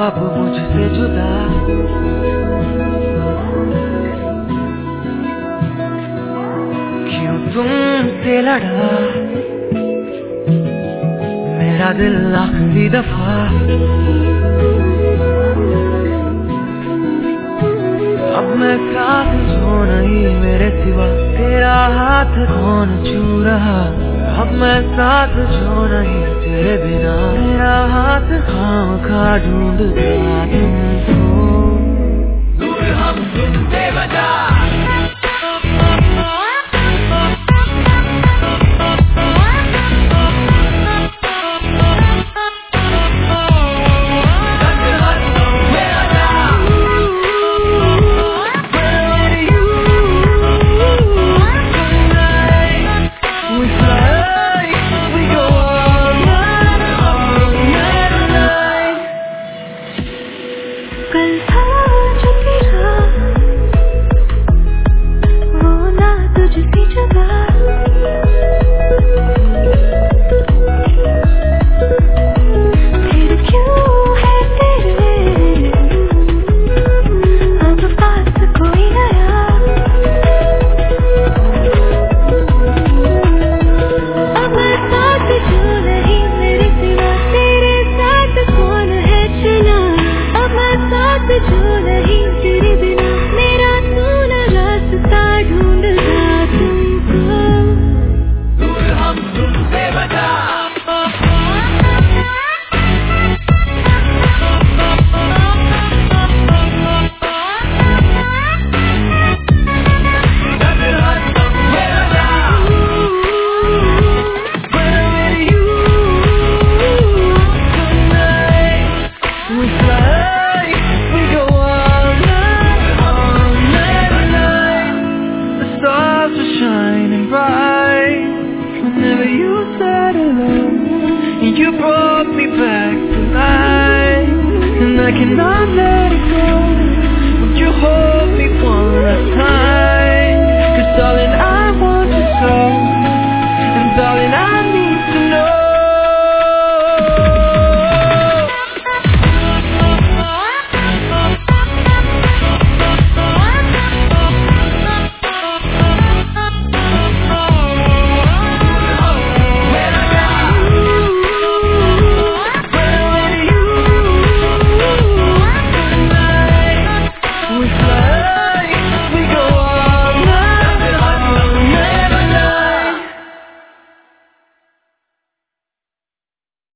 अब मुझसे जुदा। क्यों तुमसे लड़ा मेरा दिल आखिरी दफा। अब मैं साथ जो नहीं मेरे सिवा, तेरा हाथ कौन छू रहा। अब मैं साथ जो नहीं तेरे बिना, मेरा हाथ खामखा ढूंढता तुमको। दूर हम तुमसे बचा। कल था जो तेरा वो ना तुझसे जुदा। फिर क्यों है तेरे अब पास कोई नया। अब साथ जो नहीं मेरे सिवा, तेरे साथ कौन है चला। अब साथ जो नहीं तेरे बिना, मेरा सोना रास्ता ढूंढता तुमको। दूर हम तुमसे बचा। Shining bright whenever you said hello, and you brought me back to life, and I cannot